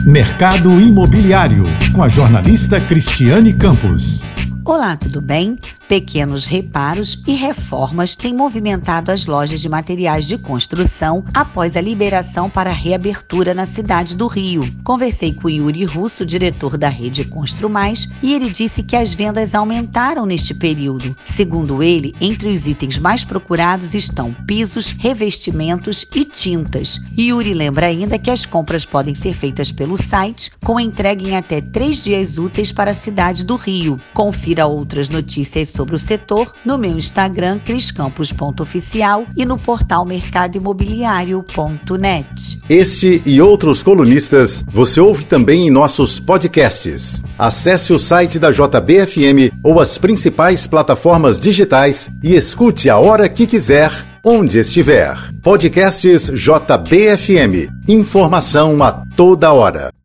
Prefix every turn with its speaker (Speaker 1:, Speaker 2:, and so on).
Speaker 1: Mercado Imobiliário, com a jornalista Cristiane Campos.
Speaker 2: Olá, tudo bem? Pequenos reparos e reformas têm movimentado as lojas de materiais de construção após a liberação para a reabertura na cidade do Rio. Conversei com Yuri Russo, diretor da rede Construmais, e ele disse que as vendas aumentaram neste período. Segundo ele, entre os itens mais procurados estão pisos, revestimentos e tintas. Yuri lembra ainda que as compras podem ser feitas pelo site, com entrega em até 3 dias úteis para a cidade do Rio. Confira outras notícias sobre o setor no meu Instagram, criscampos.oficial, e no portal mercadoimobiliario.net.
Speaker 3: Este e outros colunistas você ouve também em nossos podcasts. Acesse o site da JBFM ou as principais plataformas digitais e escute a hora que quiser, onde estiver. Podcasts JBFM. Informação a toda hora.